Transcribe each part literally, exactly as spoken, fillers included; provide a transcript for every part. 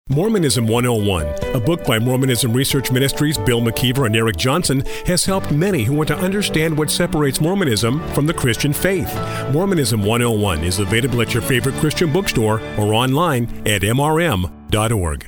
Mormonism one oh one, a book by Mormonism Research Ministries' Bill McKeever and Eric Johnson, has helped many who want to understand what separates Mormonism from the Christian faith. Mormonism one oh one is available at your favorite Christian bookstore or online at m r m dot org.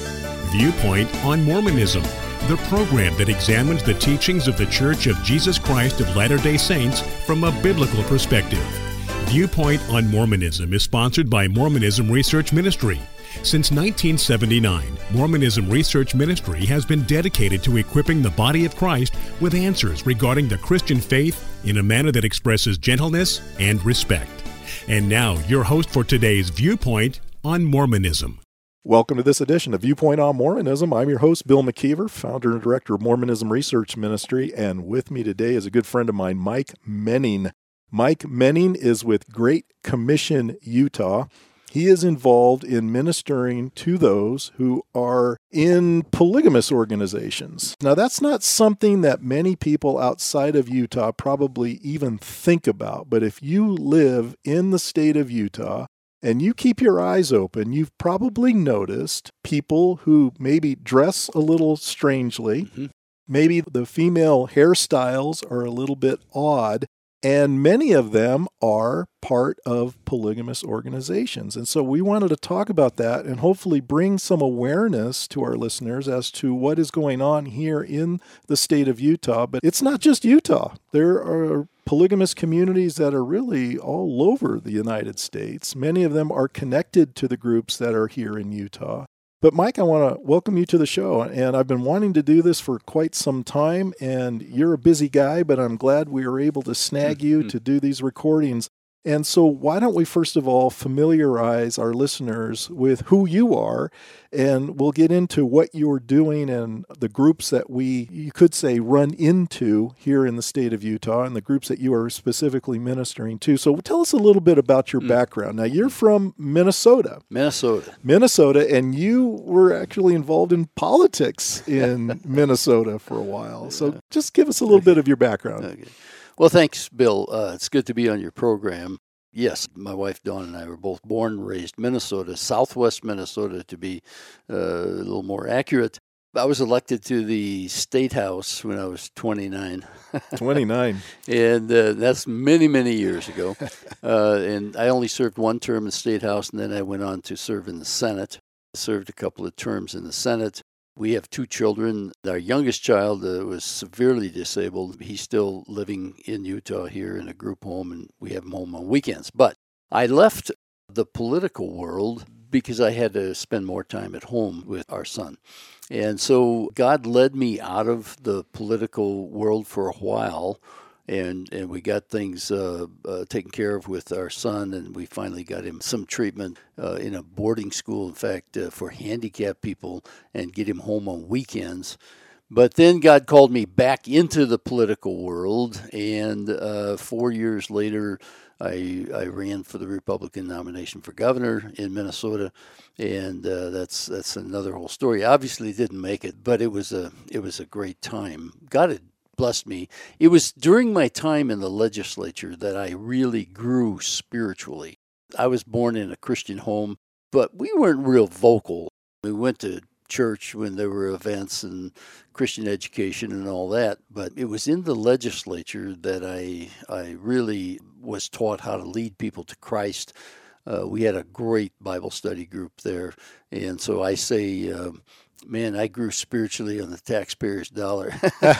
Viewpoint on Mormonism, the program that examines the teachings of the Church of Jesus Christ of Latter-day Saints from a biblical perspective. Viewpoint on Mormonism is sponsored by Mormonism Research Ministry. Since nineteen seventy-nine, Mormonism Research Ministry has been dedicated to equipping the body of Christ with answers regarding the Christian faith in a manner that expresses gentleness and respect. And now, your host for today's Viewpoint on Mormonism. Welcome to this edition of Viewpoint on Mormonism. I'm your host, Bill McKeever, founder and director of Mormonism Research Ministry, and with me today is a good friend of mine, Mike Menning. Mike Menning is with Great Commission, Utah. He is involved in ministering to those who are in polygamous organizations. Now, that's not something that many people outside of Utah probably even think about, but if you live in the state of Utah and you keep your eyes open, you've probably noticed people who maybe dress a little strangely, mm-hmm. maybe the female hairstyles are a little bit odd, and many of them are part of polygamous organizations. And so we wanted to talk about that and hopefully bring some awareness to our listeners as to what is going on here in the state of Utah. But it's not just Utah. There are polygamous communities that are really all over the United States. Many of them are connected to the groups that are here in Utah. But Mike, I want to welcome you to the show, and I've been wanting to do this for quite some time, and you're a busy guy, but I'm glad we were able to snag you to do these recordings. And so why don't we first of all familiarize our listeners with who you are, and we'll get into what you're doing and the groups that we, you could say, run into here in the state of Utah and the groups that you are specifically ministering to. So tell us a little bit about your mm. background. Now, you're from Minnesota. Minnesota. Minnesota, and you were actually involved in politics in Minnesota for a while. So just give us a little okay. bit of your background. Okay. Well, thanks, Bill. Uh, it's good to be on your program. Yes, my wife Dawn and I were both born and raised Minnesota, southwest Minnesota to be uh, a little more accurate. I was elected to the State House when I was twenty-nine. twenty-nine. And uh, that's many, many years ago. Uh, and I only served one term in the State House, and then I went on to serve in the Senate. Served a couple of terms in the Senate. We have two children. Our youngest child uh, was severely disabled. He's still living in Utah here in a group home, and we have him home on weekends. But I left the political world because I had to spend more time at home with our son. And so God led me out of the political world for a while, and, and we got things uh, uh, taken care of with our son, and we finally got him some treatment uh, in a boarding school, in fact, uh, for handicapped people, and get him home on weekends. But then God called me back into the political world, and uh, four years later, I, I ran for the Republican nomination for governor in Minnesota, and uh, that's that's another whole story. Obviously, didn't make it, but it was a it was a great time. God had blessed me. It was during my time in the legislature that I really grew spiritually. I was born in a Christian home, but we weren't real vocal. We went to church when there were events and Christian education and all that, but it was in the legislature that I I really was taught how to lead people to Christ. Uh, we had a great Bible study group there, and so I say, uh, man, I grew spiritually on the taxpayer's dollar.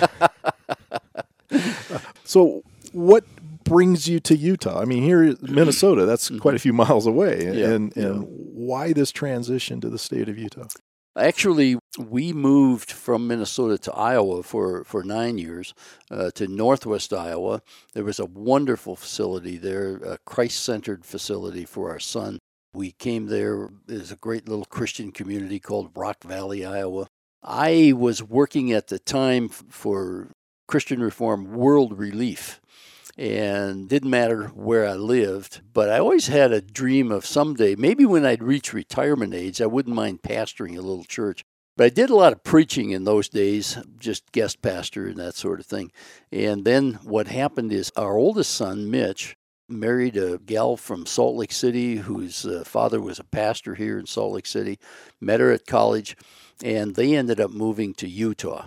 So what brings you to Utah? I mean, here in Minnesota, that's quite a few miles away. Yeah, and yeah. and why this transition to the state of Utah? Actually, we moved from Minnesota to Iowa for, for nine years, uh, to northwest Iowa. There was a wonderful facility there, a Christ-centered facility for our son. We came there. There's a great little Christian community called Rock Valley, Iowa. I was working at the time for Christian Reform World Relief, and didn't matter where I lived, but I always had a dream of someday, maybe when I'd reach retirement age, I wouldn't mind pastoring a little church. But I did a lot of preaching in those days, just guest pastor and that sort of thing. And then what happened is our oldest son, Mitch, married a gal from Salt Lake City whose uh, father was a pastor here in Salt Lake City, met her at college, and they ended up moving to Utah.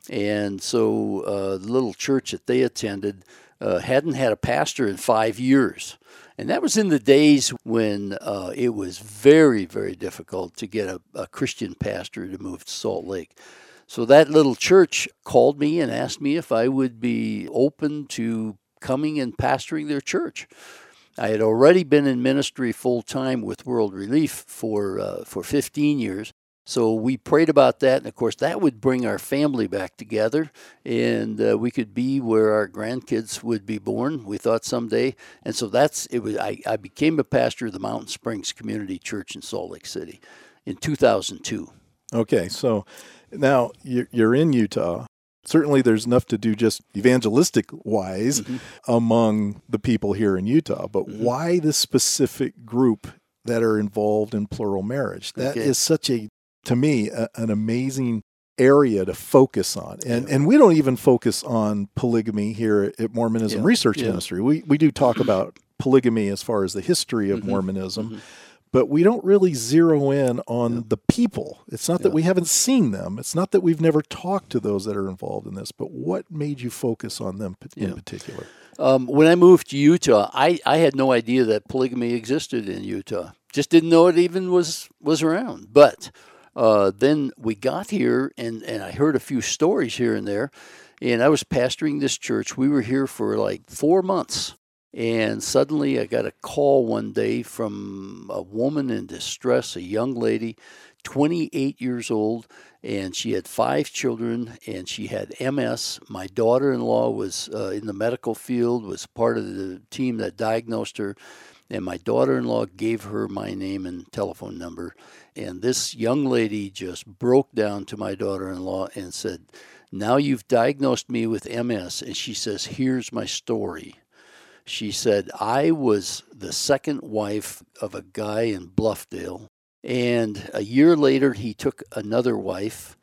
And so uh, the little church that they attended uh, hadn't had a pastor in five years. And that was in the days when uh, it was very, very difficult to get a, a Christian pastor to move to Salt Lake. So that little church called me and asked me if I would be open to coming and pastoring their church. I had already been in ministry full-time with World Relief for uh, for fifteen years. So we prayed about that, and of course that would bring our family back together, and uh, we could be where our grandkids would be born, we thought someday. And so that's it. Was I, I became a pastor of the Mountain Springs Community Church in Salt Lake City in two thousand two. Okay, so now you're in Utah. Certainly there's enough to do just evangelistic-wise mm-hmm. among the people here in Utah, but mm-hmm. why this specific group that are involved in plural marriage? That okay. is such a, to me, a, an amazing area to focus on. And yeah. and we don't even focus on polygamy here at Mormonism yeah. Research yeah. Ministry. We, we do talk about polygamy as far as the history of mm-hmm. Mormonism, mm-hmm. but we don't really zero in on yeah. the people. It's not that yeah. we haven't seen them. It's not that we've never talked to those that are involved in this, but what made you focus on them in yeah. particular? Um, when I moved to Utah, I, I had no idea that polygamy existed in Utah. Just didn't know it even was, was around. But uh, then we got here, and, and I heard a few stories here and there, and I was pastoring this church. We were here for like four months. And suddenly I got a call one day from a woman in distress, a young lady, twenty-eight years old, and she had five children, and she had M S. My daughter-in-law was uh, in the medical field, was part of the team that diagnosed her, and my daughter-in-law gave her my name and telephone number. And this young lady just broke down to my daughter-in-law and said, "Now you've diagnosed me with M S," and she says, "Here's my story." She said, "I was the second wife of a guy in Bluffdale, and a year later he took another wife,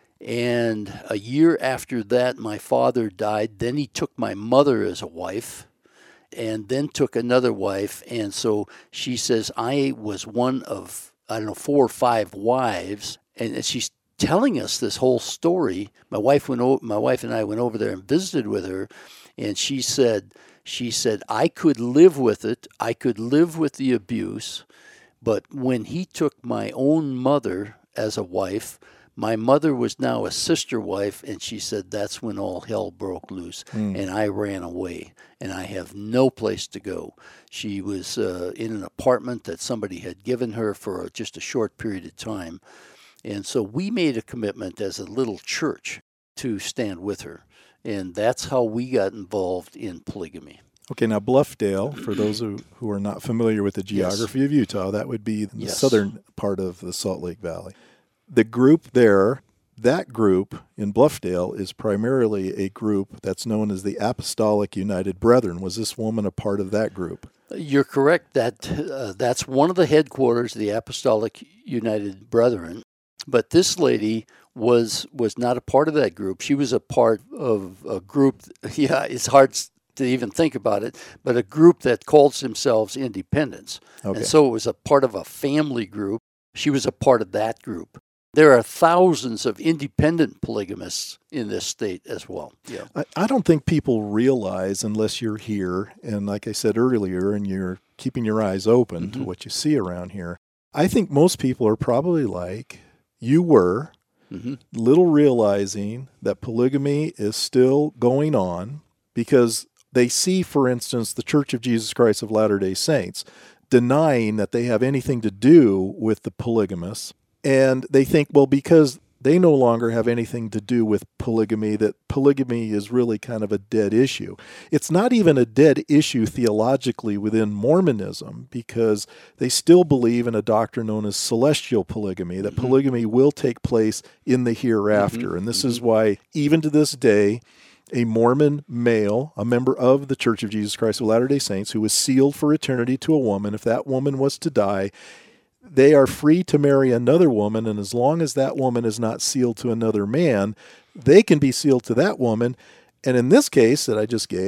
and a year after that my father died. Then he took my mother as a wife, and then took another wife." And so she says, "I was one of, I don't know, four or five wives," and she's telling us this whole story. My wife went o- my wife and I went over there and visited with her, and she said, She said, "I could live with it. I could live with the abuse. But when he took my own mother as a wife, my mother was now a sister wife." And she said, "That's when all hell broke loose. Mm. And I ran away. And I have no place to go." She was uh, in an apartment that somebody had given her for just a short period of time. And so we made a commitment as a little church to stand with her. And that's how we got involved in polygamy. Okay, now Bluffdale, for those who, who are not familiar with the geography yes. of Utah, that would be the yes. southern part of the Salt Lake Valley. The group there, that group in Bluffdale is primarily a group that's known as the Apostolic United Brethren. Was this woman a part of that group? You're correct. That uh, that's one of the headquarters of the Apostolic United Brethren. But this lady was was not a part of that group. She was a part of a group, yeah, it's hard to even think about it, but a group that calls themselves Independents. Okay. And so it was a part of a family group. She was a part of that group. There are thousands of independent polygamists in this state as well. Yeah, I, I don't think people realize, unless you're here, and like I said earlier, and you're keeping your eyes open mm-hmm. to what you see around here, I think most people are probably like you were, mm-hmm. little realizing that polygamy is still going on, because they see, for instance, the Church of Jesus Christ of Latter-day Saints denying that they have anything to do with the polygamists. And they think, well, because they no longer have anything to do with polygamy, that polygamy is really kind of a dead issue. It's not even a dead issue theologically within Mormonism, because they still believe in a doctrine known as celestial polygamy, that mm-hmm. polygamy will take place in the hereafter. Mm-hmm. And this mm-hmm. is why, even to this day, a Mormon male, a member of the Church of Jesus Christ of Latter-day Saints, who is sealed for eternity to a woman, if that woman was to die, they are free to marry another woman, and as long as that woman is not sealed to another man, they can be sealed to that woman. And in this case that I just gave,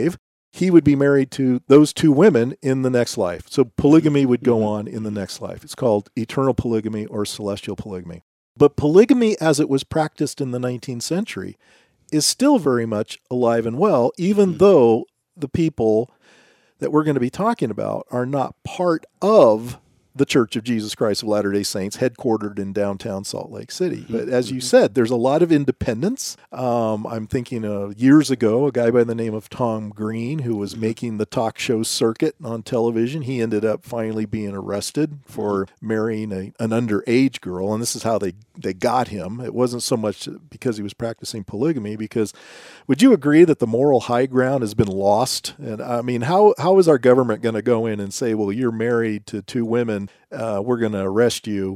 he would be married to those two women in the next life. So polygamy would go on in the next life. It's called eternal polygamy or celestial polygamy. But polygamy as it was practiced in the nineteenth century is still very much alive and well, even mm-hmm. though the people that we're going to be talking about are not part of the Church of Jesus Christ of Latter-day Saints, headquartered in downtown Salt Lake City. Mm-hmm. But as you said, there's a lot of independence. Um, I'm thinking of years ago, a guy by the name of Tom Green, who was making the talk show circuit on television. He ended up finally being arrested for marrying a, an underage girl, and this is how they, they got him. It wasn't so much because he was practicing polygamy, because would you agree that the moral high ground has been lost? And I mean, how how is our government going to go in and say, well, you're married to two women, Uh, we're going to arrest you